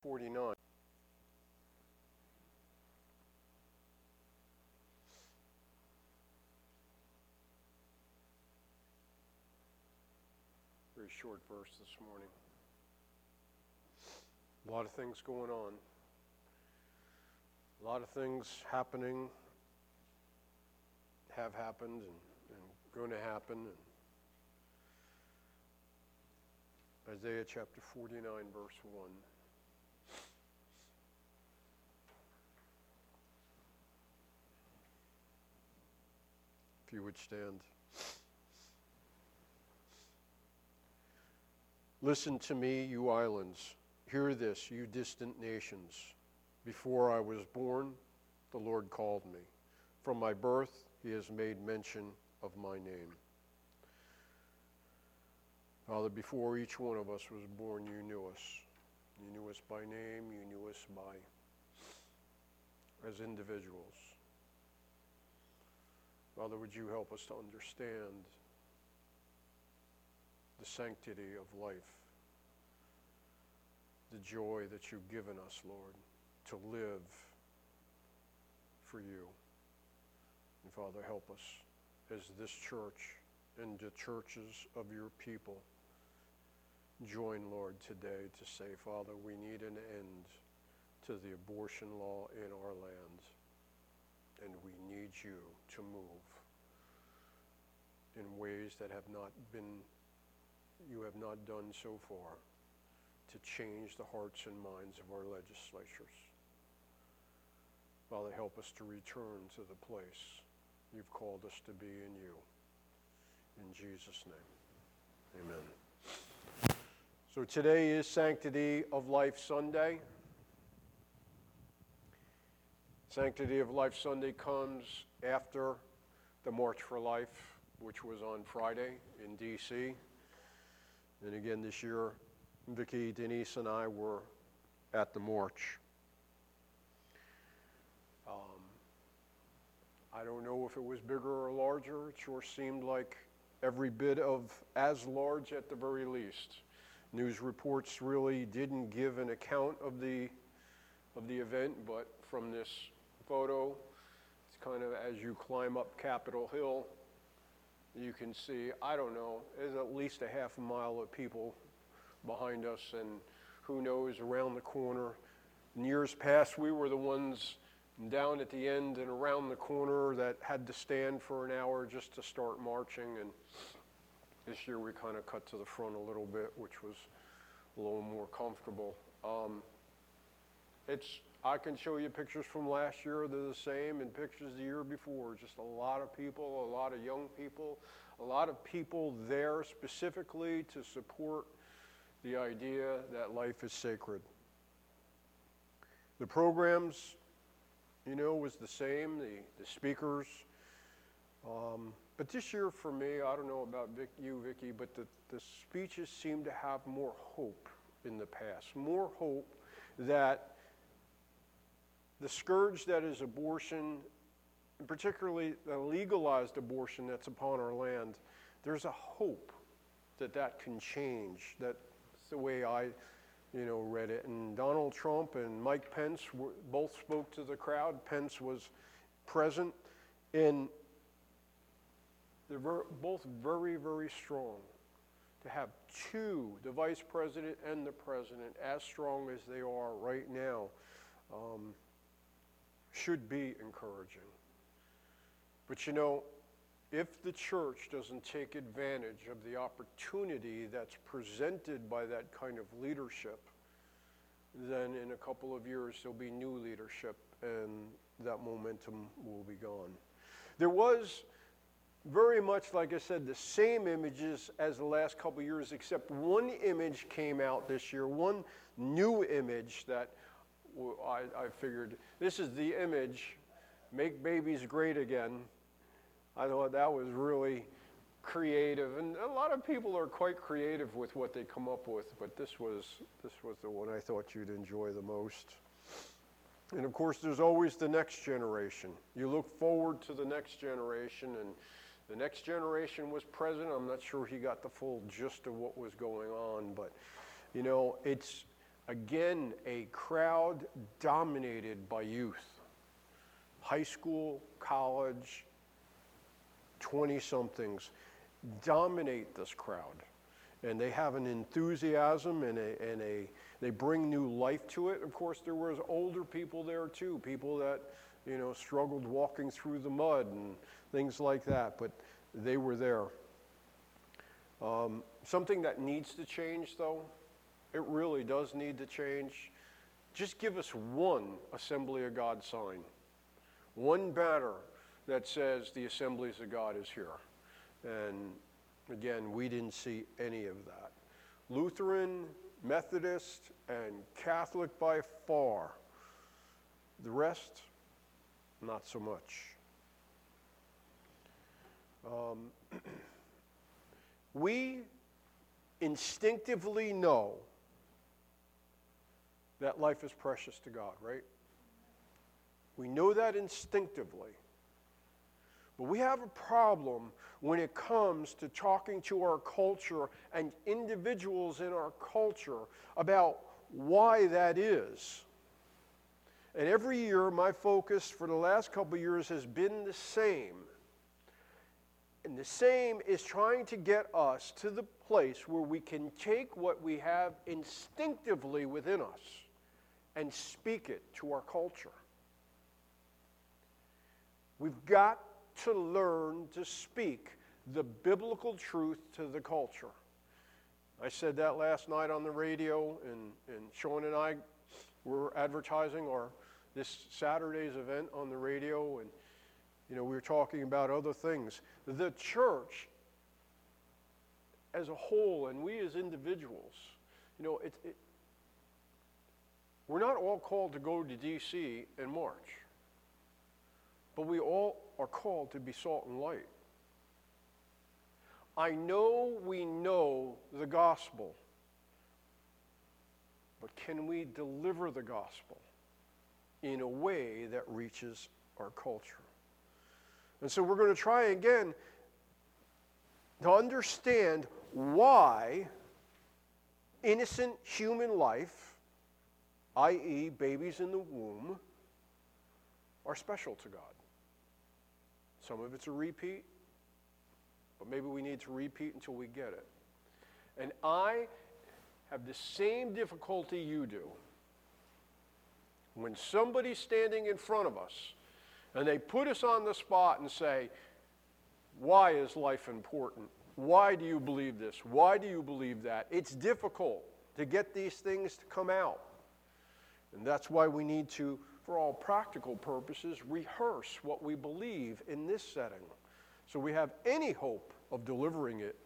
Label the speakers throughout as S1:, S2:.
S1: 49. Very short verse this morning. A lot of things going on. A lot of things happening, have happened, and going to happen. And Isaiah chapter 49, verse 1. If you would stand. Listen to me, you islands. Hear this, you distant nations. Before I was born, the Lord called me. From my birth, he has made mention of my name. Father, before each one of us was born, you knew us. You knew us by name, you knew us as individuals. Father, would you help us to understand the sanctity of life, the joy that you've given us, Lord, to live for you. And Father, help us as this church and the churches of your people join, Lord, today to say, Father, we need an end to the abortion law in our land, and we need you to move in ways that you have not done so far, to change the hearts and minds of our legislatures. Father, help us to return to the place you've called us to be in you. In Jesus' name, amen. So today is Sanctity of Life Sunday. Sanctity of Life Sunday comes after the March for Life, which was on Friday in D.C. And again this year, Vicki, Denise, and I were at the march. I don't know if it was bigger or larger. It sure seemed like every bit of as large at the very least. News reports really didn't give an account of the event, but from this photo, it's kind of as you climb up Capitol Hill, you can see, I don't know, there's at least a half a mile of people behind us, and who knows, around the corner. In years past, we were the ones down at the end and around the corner that had to stand for an hour just to start marching, and this year we kind of cut to the front a little bit, which was a little more comfortable. I can show you pictures from last year, they're the same, and pictures the year before. Just a lot of people, a lot of young people, a lot of people there specifically to support the idea that life is sacred. The programs, was the same, the speakers. But this year for me, I don't know about you, Vicki, but the speeches seem to have more hope in the past. More hope that the scourge that is abortion, and particularly the legalized abortion that's upon our land, there's a hope that can change. That's the way I, read it. And Donald Trump and Mike Pence both spoke to the crowd. Pence was present, and they're both very, very strong. To have two, the vice president and the president, as strong as they are right now, should be encouraging. But if the church doesn't take advantage of the opportunity that's presented by that kind of leadership, then in a couple of years there'll be new leadership and that momentum will be gone. There was very much, like I said, the same images as the last couple of years, except one image came out this year, one new image that I figured, this is the image, Make Babies Great Again. I thought that was really creative, and a lot of people are quite creative with what they come up with, but this was the one I thought you'd enjoy the most. And of course, there's always the next generation. You look forward to the next generation, and the next generation was present. I'm not sure he got the full gist of what was going on, but it's Again, a crowd dominated by youth. High school, college, 20-somethings dominate this crowd. And they have an enthusiasm and they bring new life to it. Of course, there was older people there too, people that, struggled walking through the mud and things like that, but they were there. Something that needs to change, though, it really does need to change. Just give us one Assembly of God sign, one banner that says the Assemblies of God is here. And again, we didn't see any of that. Lutheran, Methodist, and Catholic by far. The rest, not so much. We instinctively know that life is precious to God, right? We know that instinctively. But we have a problem when it comes to talking to our culture and individuals in our culture about why that is. And every year, my focus for the last couple of years has been the same. And the same is trying to get us to the place where we can take what we have instinctively within us and speak it to our culture. We've got to learn to speak the biblical truth to the culture. I said that last night on the radio, and Sean and I were advertising this Saturday's event on the radio, and we were talking about other things. The church as a whole, and we as individuals, we're not all called to go to D.C. in March, but we all are called to be salt and light. I know we know the gospel, but can we deliver the gospel in a way that reaches our culture? And so we're going to try again to understand why innocent human life, i.e. babies in the womb, are special to God. Some of it's a repeat, but maybe we need to repeat until we get it. And I have the same difficulty you do. When somebody's standing in front of us and they put us on the spot and say, why is life important? Why do you believe this? Why do you believe that? It's difficult to get these things to come out. And that's why we need to, for all practical purposes, rehearse what we believe in this setting, so we have any hope of delivering it.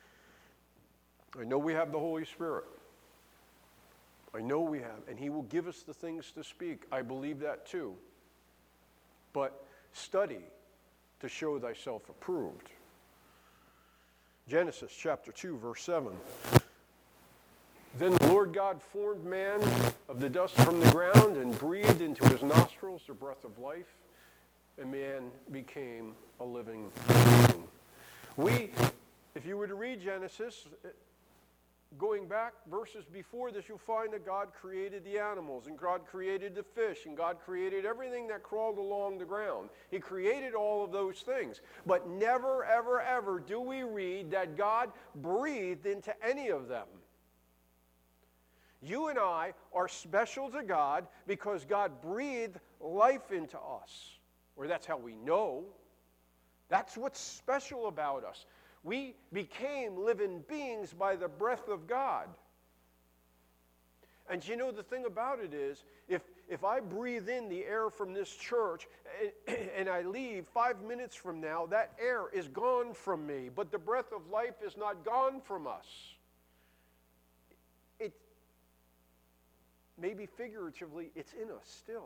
S1: I know we have the Holy Spirit. I know we have, and He will give us the things to speak. I believe that too. But study to show thyself approved. Genesis chapter 2, verse 7. Then the Lord God formed man of the dust from the ground and breathed into his nostrils the breath of life, and man became a living being. If you were to read Genesis, going back verses before this, you'll find that God created the animals, and God created the fish, and God created everything that crawled along the ground. He created all of those things. But never, ever, ever do we read that God breathed into any of them. You and I are special to God because God breathed life into us. Or that's how we know. That's what's special about us. We became living beings by the breath of God. And the thing about it is, if I breathe in the air from this church and I leave 5 minutes from now, that air is gone from me. But the breath of life is not gone from us. Maybe figuratively, it's in us still.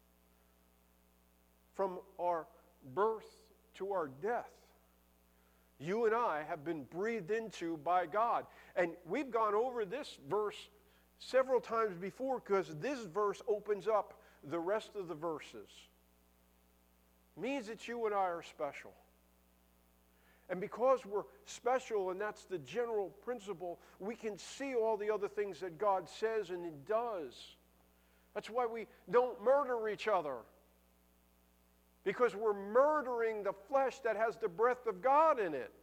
S1: From our birth to our death, you and I have been breathed into by God. And we've gone over this verse several times before because this verse opens up the rest of the verses. It means that you and I are special. And because we're special, and that's the general principle, we can see all the other things that God says and it does. That's why we don't murder each other. Because we're murdering the flesh that has the breath of God in it.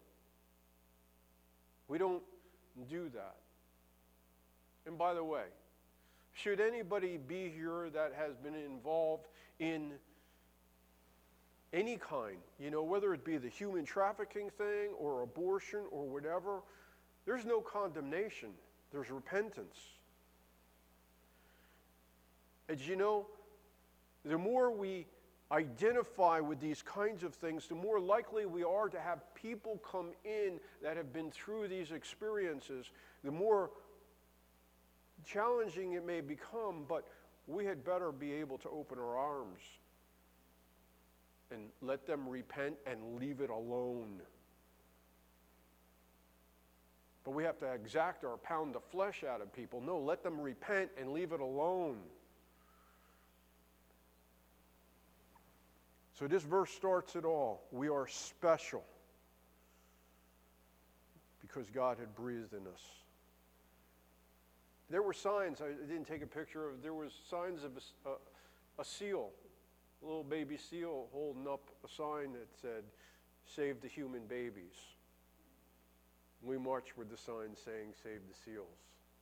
S1: We don't do that. And by the way, should anybody be here that has been involved in any kind, whether it be the human trafficking thing or abortion or whatever, there's no condemnation. There's repentance. As you know, the more we identify with these kinds of things, the more likely we are to have people come in that have been through these experiences, the more challenging it may become, but we had better be able to open our arms and let them repent and leave it alone. But we have to exact or pound the flesh out of people. No, let them repent and leave it alone. So this verse starts it all. We are special because God had breathed in us. There were signs, I didn't take a picture of, there was signs of a seal, a little baby seal holding up a sign that said, "Save the human babies." We marched with the sign saying, "Save the seals."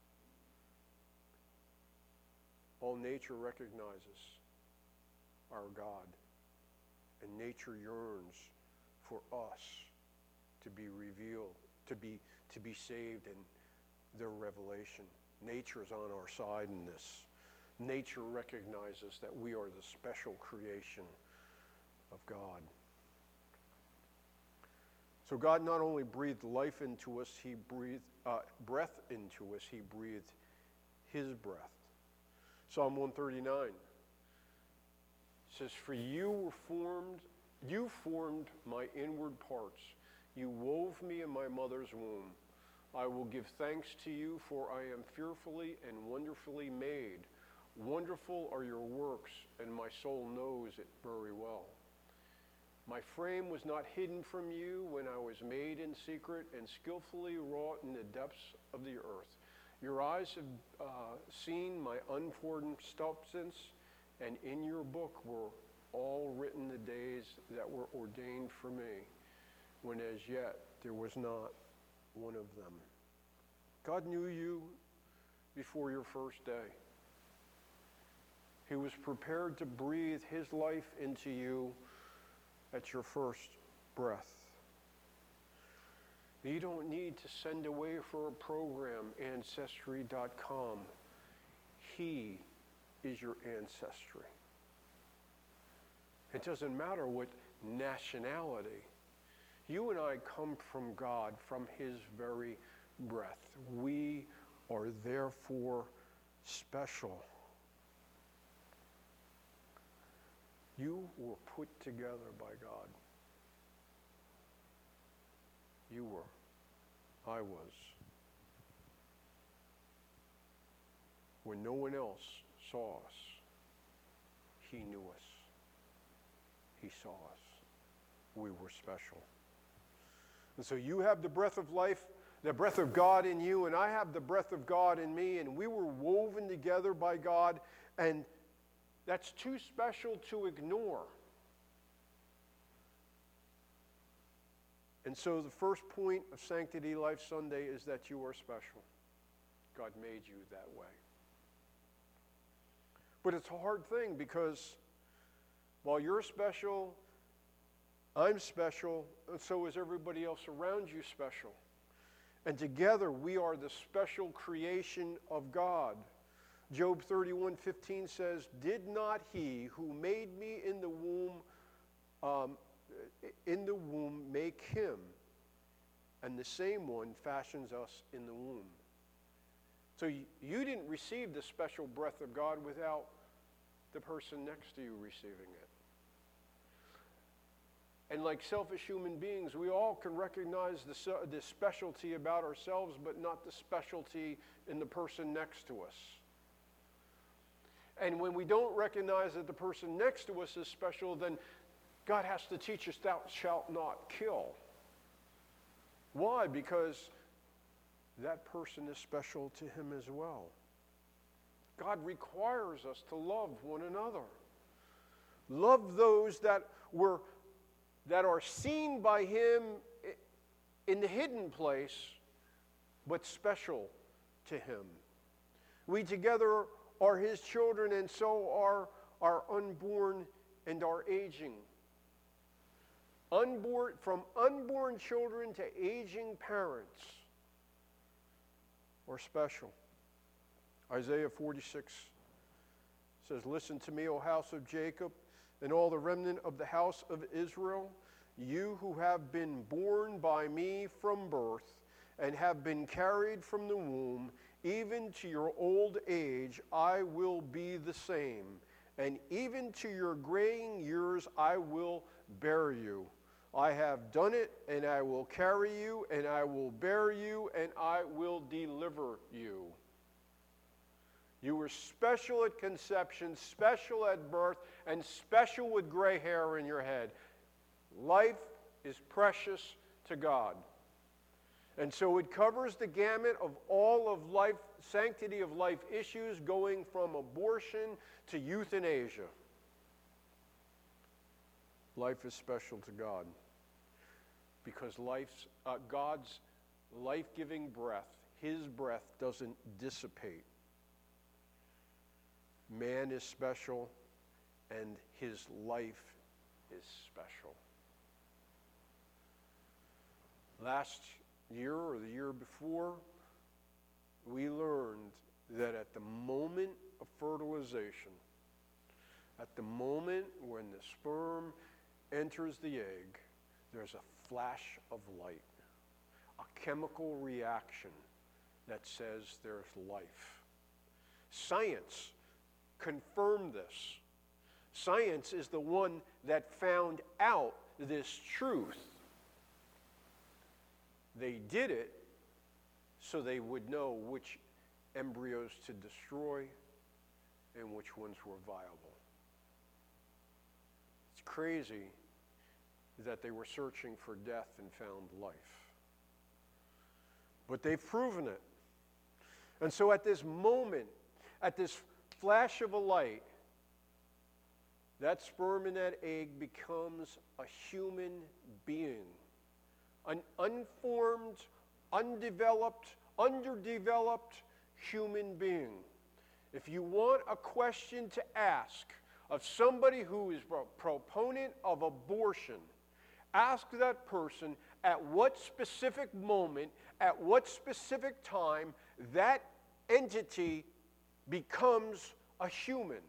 S1: All nature recognizes our God. And nature yearns for us to be revealed, to be saved in their revelation. Nature is on our side in this. Nature recognizes that we are the special creation of God. So God not only breathed life into us, He breathed breath into us, He breathed His breath. Psalm 139. Says, "For you formed my inward parts. You wove me in my mother's womb. I will give thanks to you, for I am fearfully and wonderfully made. Wonderful are your works, and my soul knows it very well. My frame was not hidden from you when I was made in secret and skillfully wrought in the depths of the earth. Your eyes have seen my unformed substance, and in your book were all written the days that were ordained for me, when as yet there was not one of them." God knew you before your first day. He was prepared to breathe His life into you at your first breath. You don't need to send away for a program, Ancestry.com. He is your ancestry. It doesn't matter what nationality. You and I come from God, from His very breath. We are therefore special. You were put together by God. You were. I was. When no one else saw us, He knew us. He saw us. We were special. And so you have the breath of life, the breath of God in you, and I have the breath of God in me, and we were woven together by God, and that's too special to ignore. And so the first point of Sanctity Life Sunday is that you are special. God made you that way. But it's a hard thing because while you're special, I'm special, and so is everybody else around you special. And together we are the special creation of God. Job 31:15 says, "Did not He who made me in the womb make him, and the same one fashions us in the womb." So you didn't receive the special breath of God without the person next to you receiving it. And like selfish human beings, we all can recognize the specialty about ourselves, but not the specialty in the person next to us. And when we don't recognize that the person next to us is special, then God has to teach us, "Thou shalt not kill." Why? Because that person is special to him as well. God requires us to love one another. Love those that are seen by him in the hidden place, but special to him. We together are his children, and so are our unborn and our aging. From unborn children to aging parents are special. Isaiah 46 says, "Listen to me, O house of Jacob, and all the remnant of the house of Israel, you who have been born by me from birth, and have been carried from the womb, even to your old age I will be the same, and even to your graying years I will bear you. I have done it, and I will carry you, and I will bear you, and I will deliver you." You were special at conception, special at birth, and special with gray hair in your head. Life is precious to God. And so it covers the gamut of all of life, sanctity of life issues, going from abortion to euthanasia. Life is special to God because God's life-giving breath, his breath, doesn't dissipate. Man is special, and his life is special. Last year or the year before, we learned that at the moment of fertilization, at the moment when the sperm enters the egg, there's a flash of light, a chemical reaction that says there's life. Science confirmed this. Science is the one that found out this truth. They did it so they would know which embryos to destroy and which ones were viable. It's crazy that they were searching for death and found life. But they've proven it. And so at this moment, at this flash of a light, that sperm and that egg becomes a human being. An unformed, undeveloped, underdeveloped human being. If you want a question to ask of somebody who is a proponent of abortion, ask that person at what specific moment, at what specific time that entity becomes a human.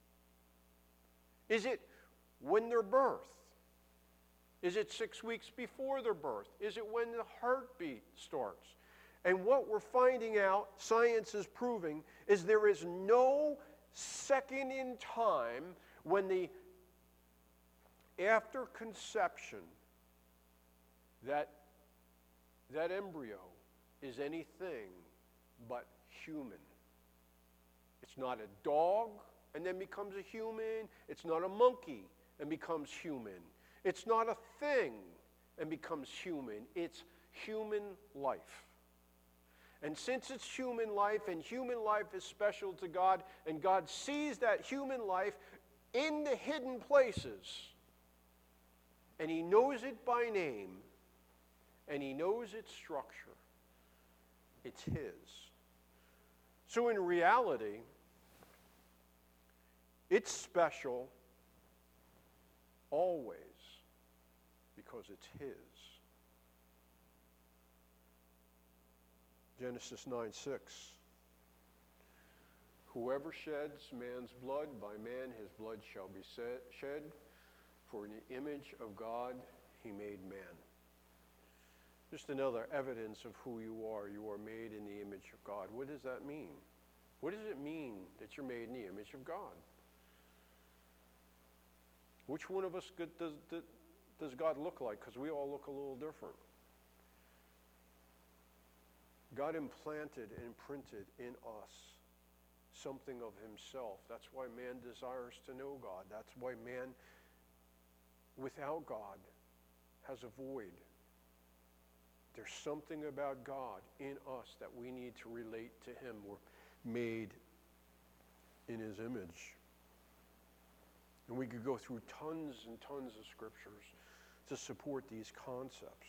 S1: Is it when they're birthed? Is it 6 weeks before their birth? Is it when the heartbeat starts? And what we're finding out, science is proving, is there is no second in time when after conception, that embryo is anything but human. It's not a dog and then becomes a human. It's not a monkey and becomes human. It's not a thing and becomes human. It's human life. And since it's human life, and human life is special to God, and God sees that human life in the hidden places, and he knows it by name, and he knows its structure, it's his. So in reality, it's special always because it's his. Genesis 9:6. Whoever sheds man's blood, by man his blood shall be shed, for in the image of God he made man. Just another evidence of who you are. You are made in the image of God. What does that mean? What does it mean that you're made in the image of God? Which one of us does God look like? Because we all look a little different. God implanted and imprinted in us something of himself. That's why man desires to know God. That's why man, without God, has a void. There's something about God in us that we need to relate to him. We're made in his image. And we could go through tons and tons of scriptures to support these concepts.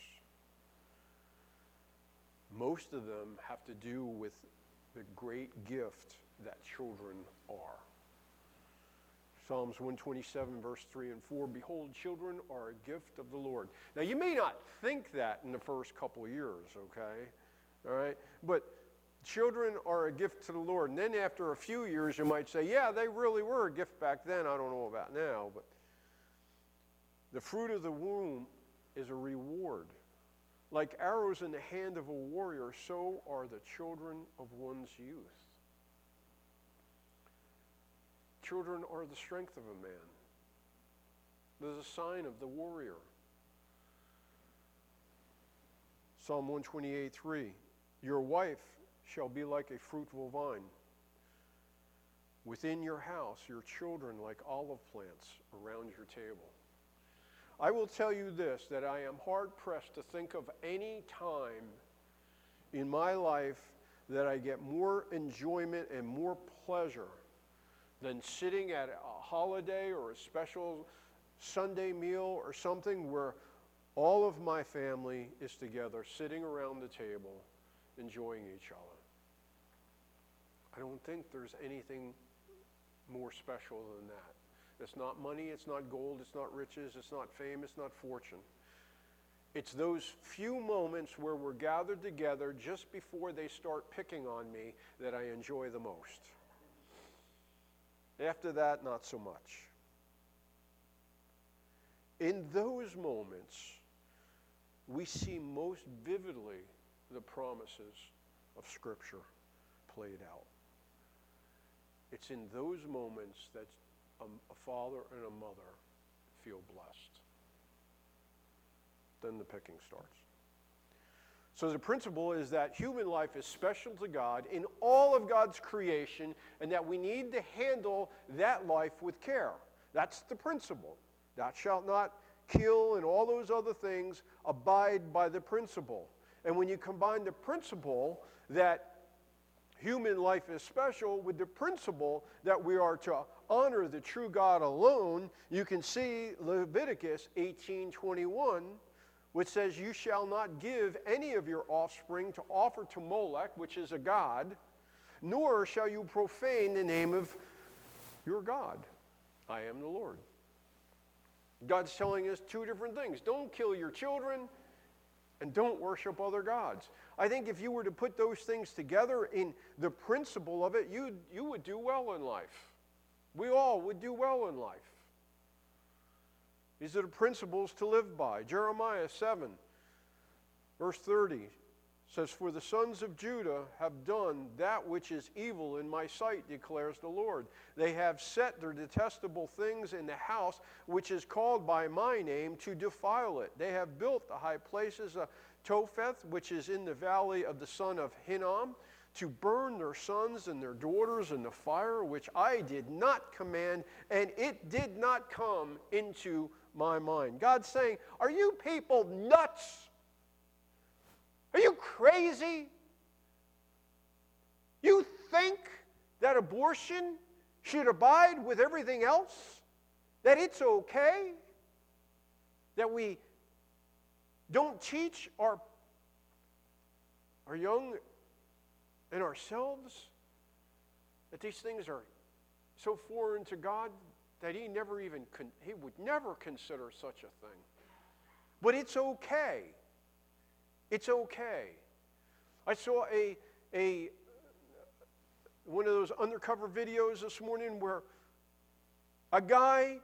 S1: Most of them have to do with the great gift that children are. Psalms 127, verse 3 and 4, behold, children are a gift of the Lord. Now, you may not think that in the first couple of years, okay? All right? But children are a gift to the Lord. And then after a few years, you might say, yeah, they really were a gift back then. I don't know about now. But the fruit of the womb is a reward. Like arrows in the hand of a warrior, so are the children of one's youth. Children are the strength of a man. There's a sign of the warrior. Psalm 128:3, your wife shall be like a fruitful vine. Within your house, your children like olive plants around your table. I will tell you this, that I am hard-pressed to think of any time in my life that I get more enjoyment and more pleasure than sitting at a holiday or a special Sunday meal or something where all of my family is together, sitting around the table, enjoying each other. I don't think there's anything more special than that. It's not money, it's not gold, it's not riches, it's not fame, it's not fortune. It's those few moments where we're gathered together just before they start picking on me that I enjoy the most. After that, not so much. In those moments, we see most vividly the promises of Scripture played out. It's in those moments that a father and a mother feel blessed. Then the picking starts. So the principle is that human life is special to God in all of God's creation, and that we need to handle that life with care. That's the principle. Thou shalt not kill, and all those other things abide by the principle. And when you combine the principle that human life is special with the principle that we are to honor the true God alone, you can see Leviticus 18:21, which says, you shall not give any of your offspring to offer to Molech, which is a god, nor shall you profane the name of your God. I am the Lord. God's telling us two different things. Don't kill your children, and don't worship other gods. I think if you were to put those things together in the principle of it, you would do well in life. We all would do well in life. These are the principles to live by. Jeremiah 7, verse 30 says, for the sons of Judah have done that which is evil in my sight, declares the Lord. They have set their detestable things in the house which is called by my name to defile it. They have built the high places of Topheth, which is in the valley of the son of Hinnom, to burn their sons and their daughters in the fire, which I did not command, and it did not come into my mind. God's saying, are you people nuts? Are you crazy? You think that abortion should abide with everything else? That it's okay? That we don't teach our young and ourselves that these things are so foreign to God that he would never consider such a thing. But it's okay. It's okay. I saw one of those undercover videos this morning where a guy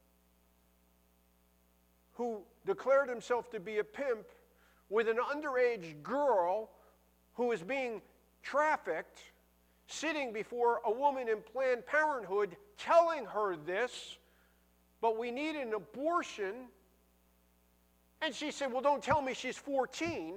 S1: who declared himself to be a pimp with an underage girl who was being trafficked, sitting before a woman in Planned Parenthood telling her this, but we need an abortion. And she said, well, don't tell me she's 14.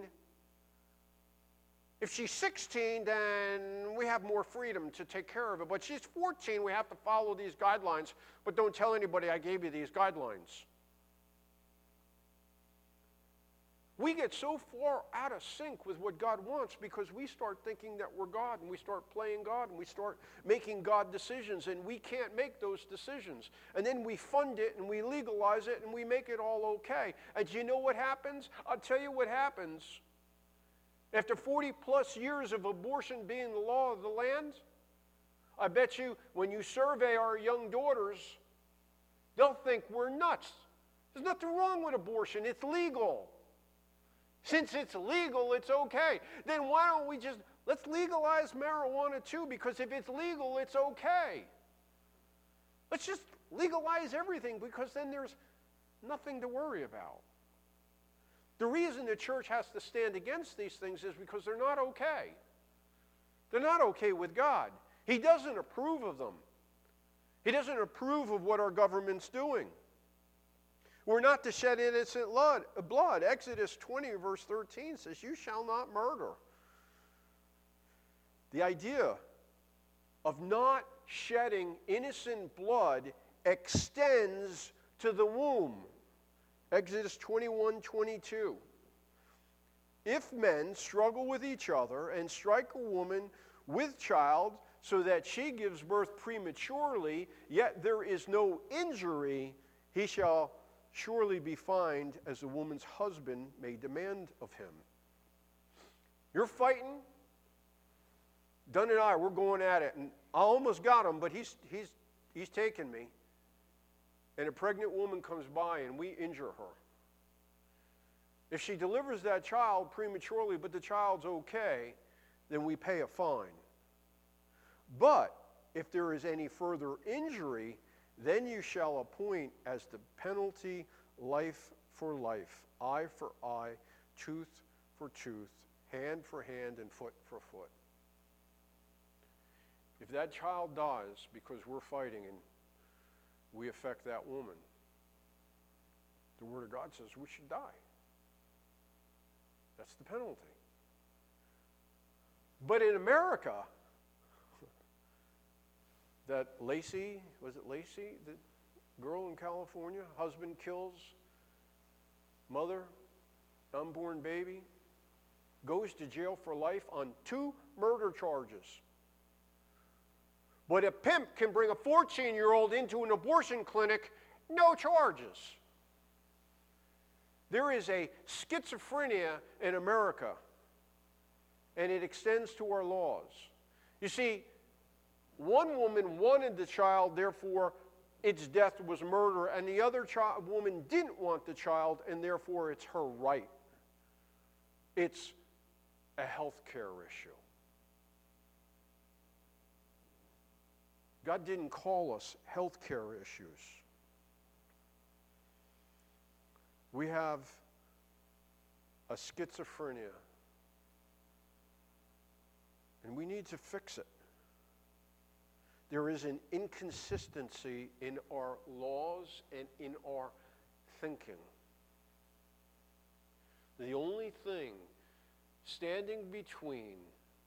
S1: If she's 16, then we have more freedom to take care of it. But she's 14, we have to follow these guidelines. But don't tell anybody I gave you these guidelines. We get so far out of sync with what God wants because we start thinking that we're God, and we start playing God, and we start making God decisions, and we can't make those decisions. And then we fund it and we legalize it and we make it all okay. And do you know what happens? I'll tell you what happens. After 40 plus years of abortion being the law of the land, I bet you when you survey our young daughters, they'll think we're nuts. There's nothing wrong with abortion. It's legal. Since it's legal, it's okay. Then why don't we let's legalize marijuana too, because if it's legal, it's okay. Let's just legalize everything, because then there's nothing to worry about. The reason the church has to stand against these things is because they're not okay. They're not okay with God. He doesn't approve of them. He doesn't approve of what our government's doing. We're not to shed innocent blood. Exodus 20, verse 13 says, "You shall not murder." The idea of not shedding innocent blood extends to the womb. Exodus 21:22. "If men struggle with each other and strike a woman with child so that she gives birth prematurely, yet there is no injury, he shall surely be fined as the woman's husband may demand of him." You're fighting. Dunn and I, we're going at it, and I almost got him, but he's taking me. And a pregnant woman comes by and we injure her. If she delivers that child prematurely, but the child's okay, then we pay a fine. But if there is any further injury, then you shall appoint as the penalty life for life, eye for eye, tooth for tooth, hand for hand, and foot for foot. If that child dies because we're fighting and we affect that woman, the Word of God says we should die. That's the penalty. But in America, that Lacey, was it Lacey, the girl in California, husband kills mother, unborn baby, goes to jail for life on 2 murder charges. But a pimp can bring a 14-year-old into an abortion clinic, no charges. There is a schizophrenia in America, and it extends to our laws. You see, one woman wanted the child, therefore its death was murder, and the other woman didn't want the child, and therefore it's her right. It's a health care issue. God didn't call us health care issues. We have a schizophrenia, and we need to fix it. There is an inconsistency in our laws and in our thinking. The only thing standing between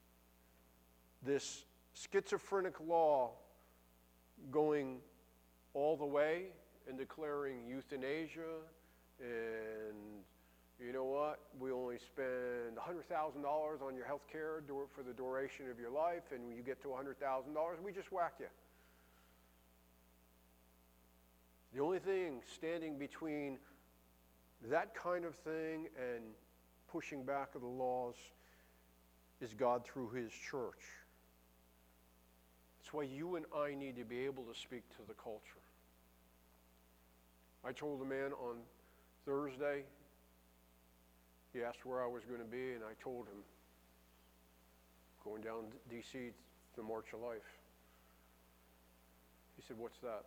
S1: this schizophrenic law going all the way and declaring euthanasia, and you know what, we only spend $100,000 on your health care for the duration of your life, and when you get to $100,000, we just whack you. The only thing standing between that kind of thing and pushing back of the laws is God through His church. That's why you and I need to be able to speak to the culture. I told a man on Thursday, he asked where I was going to be, and I told him, going down to D.C. the March of Life. He said, "What's that?"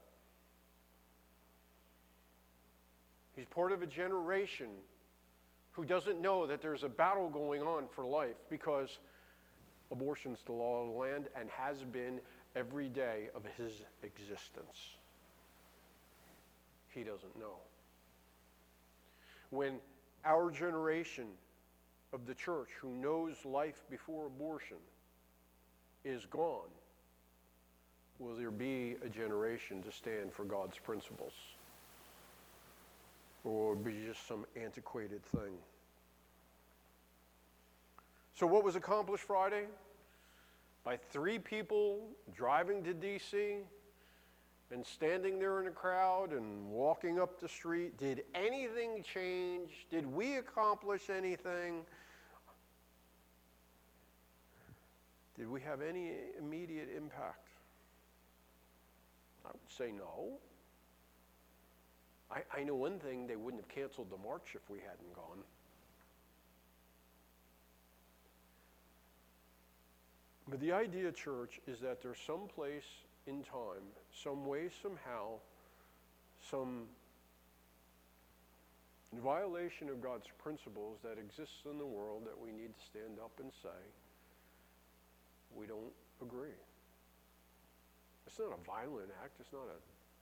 S1: He's part of a generation who doesn't know that there's a battle going on for life, because abortion's the law of the land and has been every day of his existence. He doesn't know. When our generation of the church who knows life before abortion is gone, will there be a generation to stand for God's principles? Or will it be just some antiquated thing? So what was accomplished Friday? By 3 people driving to D.C. and standing there in a crowd and walking up the street. Did anything change? Did we accomplish anything? Did we have any immediate impact? I would say no. I know one thing, they wouldn't have canceled the march if we hadn't gone. But the idea, church, is that there's some place in time, some way, somehow, some violation of God's principles that exists in the world that we need to stand up and say, we don't agree. It's not a violent act. It's not a,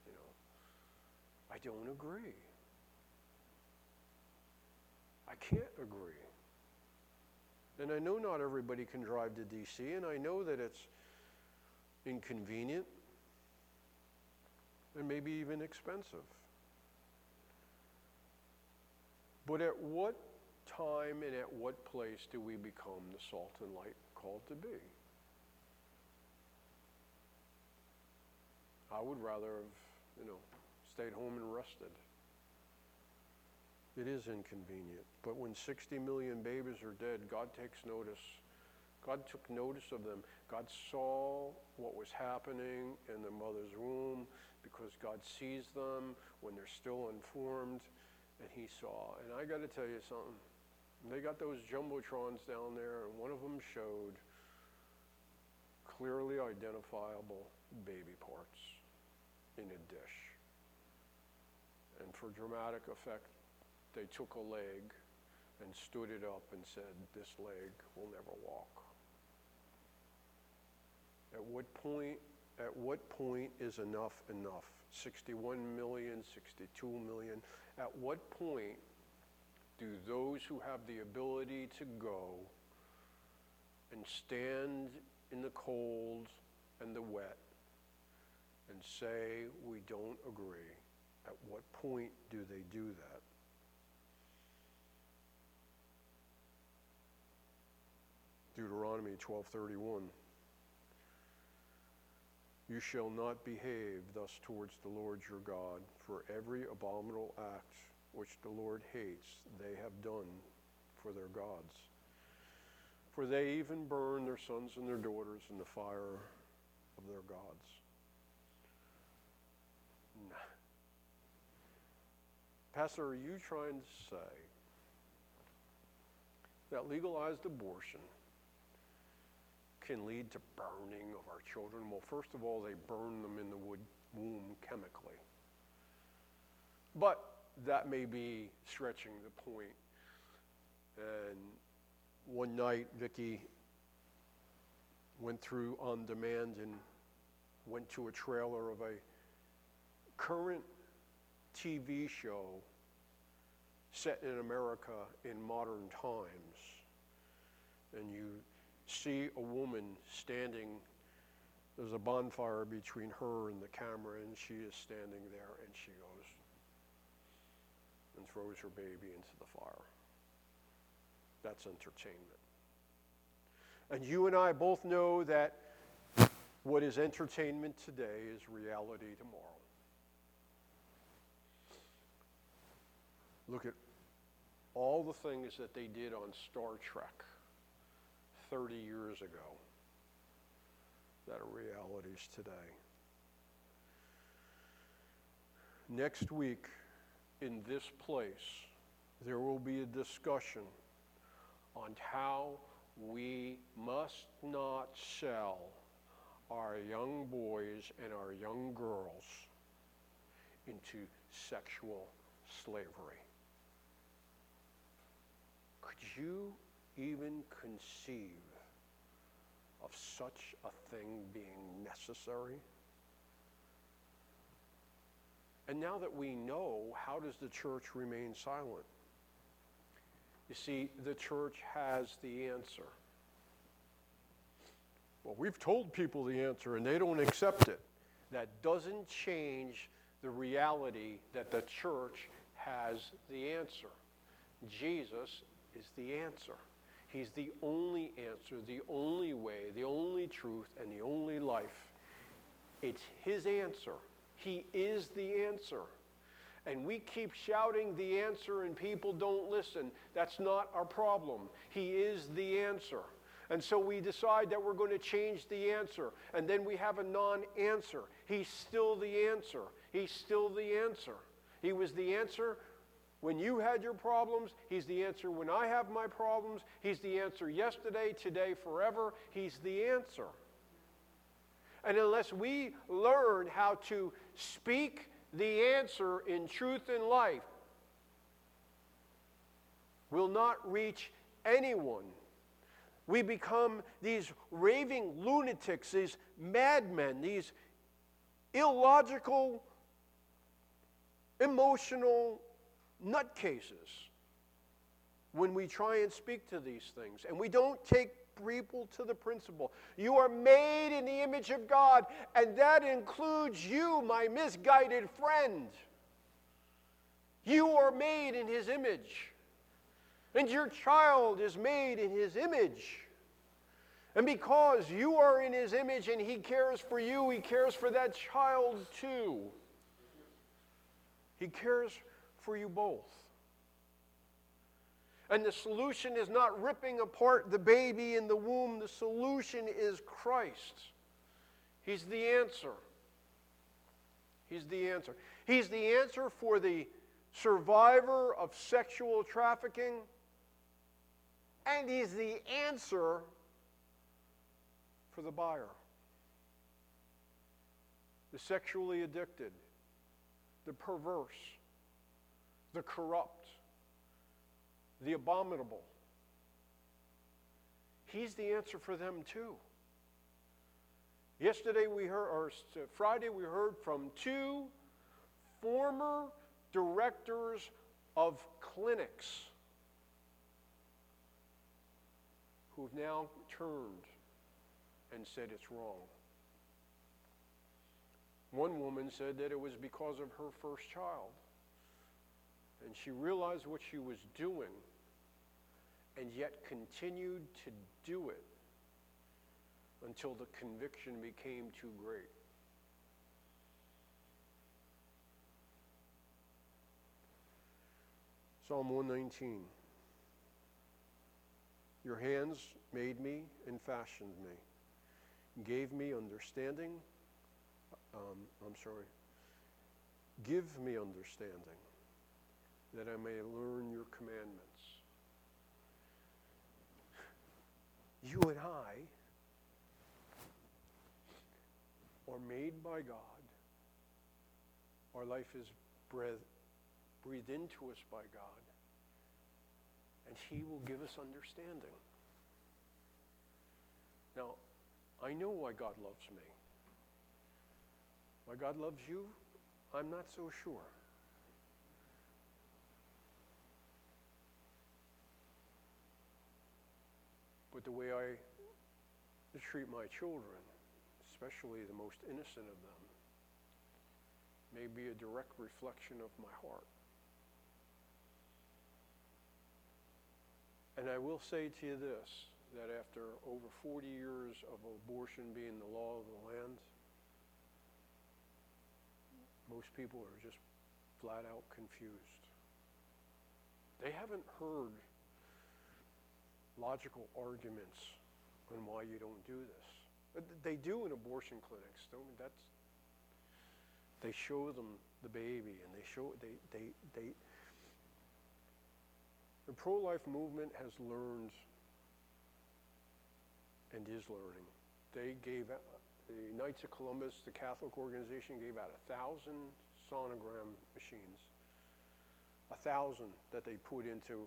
S1: I don't agree. I can't agree. And I know not everybody can drive to D.C., and I know that it's inconvenient and maybe even expensive. But at what time and at what place do we become the salt and light called to be? I would rather have, stayed home and rested. It is inconvenient. But when 60 million babies are dead, God takes notice. God took notice of them. God saw what was happening in the mother's womb because God sees them when they're still unformed, and he saw. And I got to tell you something. They got those jumbotrons down there, and one of them showed clearly identifiable baby parts in a dish. And for dramatic effect, they took a leg and stood it up and said, this leg will never walk. At what point is enough enough? 61 million, 62 million. At what point do those who have the ability to go and stand in the cold and the wet and say, we don't agree? At what point do they do that? Deuteronomy 12:31. You shall not behave thus towards the Lord your God, for every abominable act which the Lord hates they have done for their gods. For they even burn their sons and their daughters in the fire of their gods. Nah. Pastor, are you trying to say that legalized abortion can lead to burning of our children? Well, first of all, they burn them in the womb chemically. But that may be stretching the point. And one night, Vicki went through On Demand and went to a trailer of a current TV show set in America in modern times. And you see a woman standing, there's a bonfire between her and the camera, and she is standing there, and she goes and throws her baby into the fire. That's entertainment. And you and I both know that what is entertainment today is reality tomorrow. Look at all the things that they did on Star Trek 30 years ago that are realities today. Next week, in this place, there will be a discussion on how we must not sell our young boys and our young girls into sexual slavery. Could you even conceive of such a thing being necessary? And now that we know, how does the church remain silent? You see, the church has the answer. Well, we've told people the answer and they don't accept it. That doesn't change the reality that the church has the answer. Jesus is the answer. He's the only answer, the only way, the only truth, and the only life. It's his answer. He is the answer. And we keep shouting the answer and people don't listen. That's not our problem. He is the answer. And so we decide that we're going to change the answer. And then we have a non-answer. He's still the answer. He's still the answer. He was the answer when you had your problems. He's the answer when I have my problems. He's the answer yesterday, today, forever. He's the answer. And unless we learn how to speak the answer in truth and life, we'll not reach anyone. We become these raving lunatics, these madmen, these illogical, emotional nutcases when we try and speak to these things. And we don't take people to the principle. You are made in the image of God, and that includes you, my misguided friend. You are made in his image. And your child is made in his image. And because you are in his image and he cares for you, he cares for that child too. He cares for you both. And the solution is not ripping apart the baby in the womb. The solution is Christ. He's the answer. He's the answer. He's the answer for the survivor of sexual trafficking. And he's the answer for the buyer. The sexually addicted, the perverse, the corrupt, the abominable. He's the answer for them too. Friday we heard from two former directors of clinics who've now turned and said it's wrong. One woman said that it was because of her first child. And she realized what she was doing and yet continued to do it until the conviction became too great. Psalm 119. Your hands made me and fashioned me, gave me understanding. Give me understanding, that I may learn your commandments. You and I are made by God. Our life is breathed into us by God. And he will give us understanding. Now, I know why God loves me. Why God loves you, I'm not so sure. But the way I treat my children, especially the most innocent of them, may be a direct reflection of my heart. And I will say to you this, that after over 40 years of abortion being the law of the land, most people are just flat out confused. They haven't heard logical arguments on why you don't do this. They do in abortion clinics. They show them the baby, and the pro-life movement has learned and is learning. They gave out, the Knights of Columbus, the Catholic organization, gave out 1,000 sonogram machines. 1,000 that they put into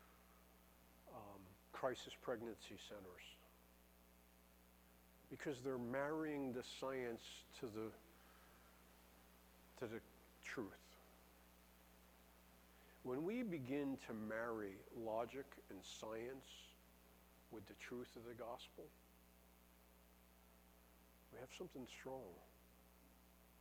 S1: crisis pregnancy centers. Because they're marrying the science to the truth. When we begin to marry logic and science with the truth of the gospel, we have something strong.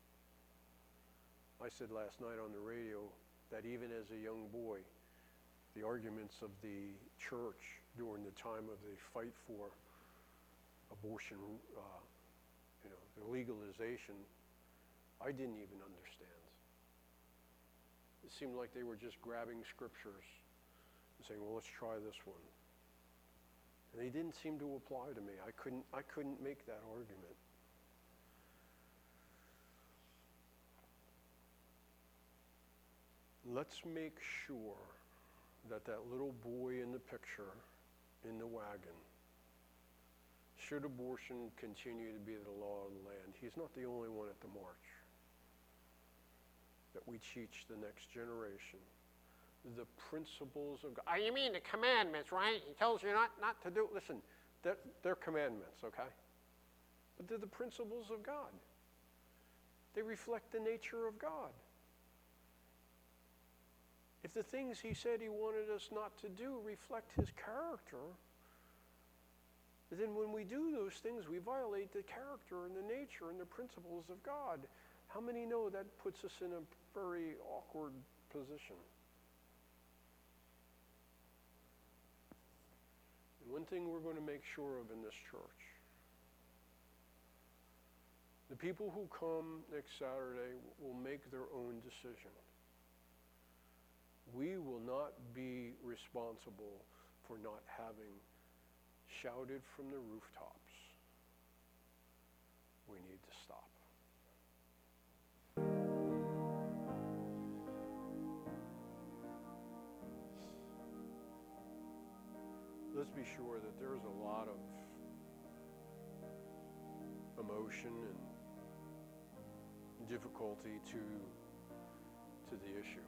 S1: I said last night on the radio that even as a young boy, the arguments of the church during the time of the fight for abortion, the legalization, I didn't even understand. It seemed like they were just grabbing scriptures and saying, well, let's try this one. And they didn't seem to apply to me. I couldn't make that argument. Let's make sure that that little boy in the picture in the wagon, should abortion continue to be the law of the land, he's not the only one at the march. That we teach the next generation the principles of God. You mean the commandments, right? He tells you not to do. Listen, they're commandments, okay? But they're the principles of God. They reflect the nature of God. If the things he said he wanted us not to do reflect his character, then when we do those things, we violate the character and the nature and the principles of God. How many know that puts us in a very awkward position? And one thing we're going to make sure of in this church, the people who come next Saturday will make their own decision. We will not be responsible for not having shouted from the rooftops, we need to stop. Let's be sure that there's a lot of emotion and difficulty to the issue.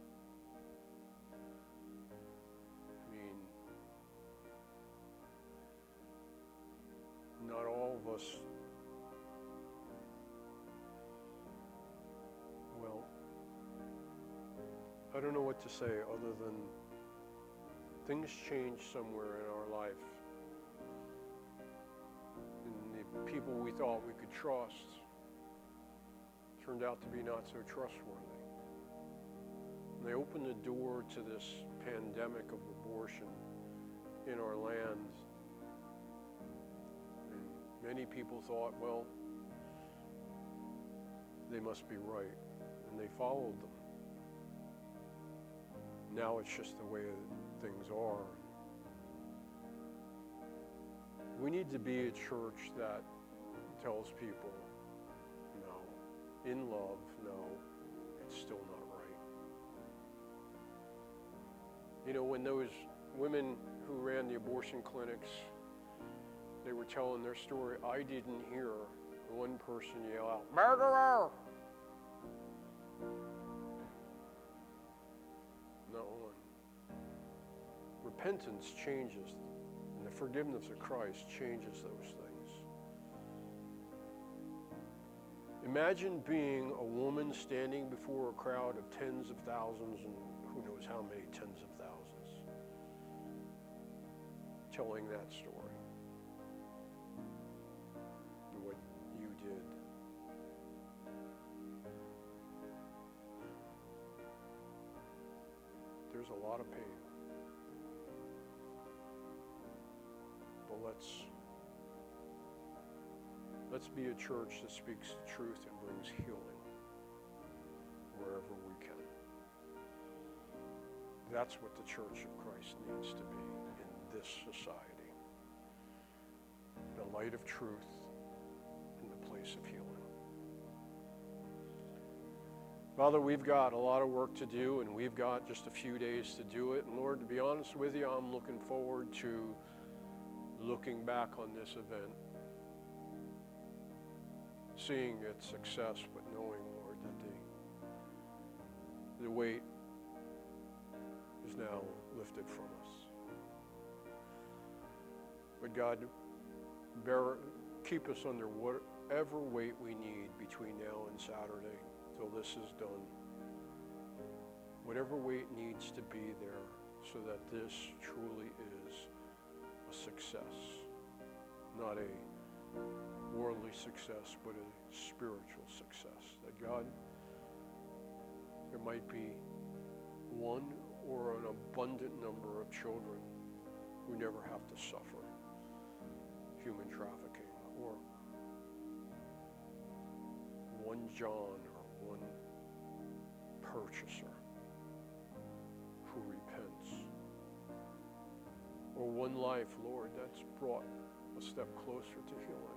S1: Not all of us, well, I don't know what to say other than things change somewhere in our life. And the people we thought we could trust turned out to be not so trustworthy. And they opened the door to this pandemic of abortion in our land. Many people thought, well, they must be right, and they followed them. Now it's just the way things are. We need to be a church that tells people, no, in love, no, it's still not right. You know, when those women who ran the abortion clinics, they were telling their story, I didn't hear one person yell out, murderer! Not one. Repentance changes, and the forgiveness of Christ changes those things. Imagine being a woman standing before a crowd of tens of thousands, and who knows how many tens of thousands, telling that story. What you did. There's a lot of pain. But let's be a church that speaks the truth and brings healing wherever we can. That's what the Church of Christ needs to be in this society. The light of truth in the place of healing. Father, we've got a lot of work to do, and we've got just a few days to do it. And Lord, to be honest with you, I'm looking forward to looking back on this event, seeing its success, but knowing, Lord, that the weight is now lifted from us. But God, keep us under whatever weight we need between now and Saturday till this is done. Whatever weight needs to be there so that this truly is a success. Not a worldly success, but a spiritual success. That God, there might be one or an abundant number of children who never have to suffer human trafficking, or one John or one purchaser who repents, or one life, Lord, that's brought a step closer to healing.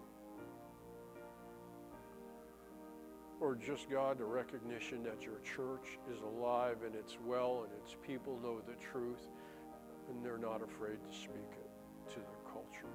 S1: Or just, God, the recognition that your church is alive and it's well and its people know the truth and they're not afraid to speak it to their culture.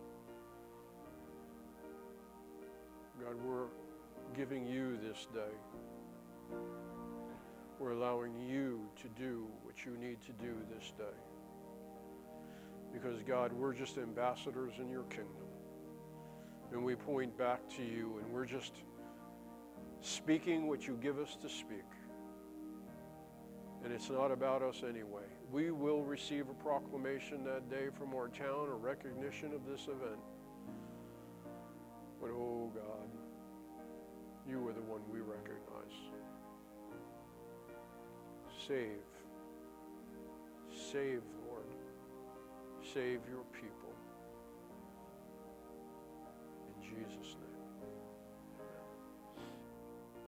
S1: God, we're giving you this day. We're allowing you to do what you need to do this day. Because, God, we're just ambassadors in your kingdom. And we point back to you, and we're just speaking what you give us to speak. And it's not about us anyway. We will receive a proclamation that day from our town, a recognition of this event. But, oh God, you are the one we recognize. Save. Save, Lord. Save your people. In Jesus' name.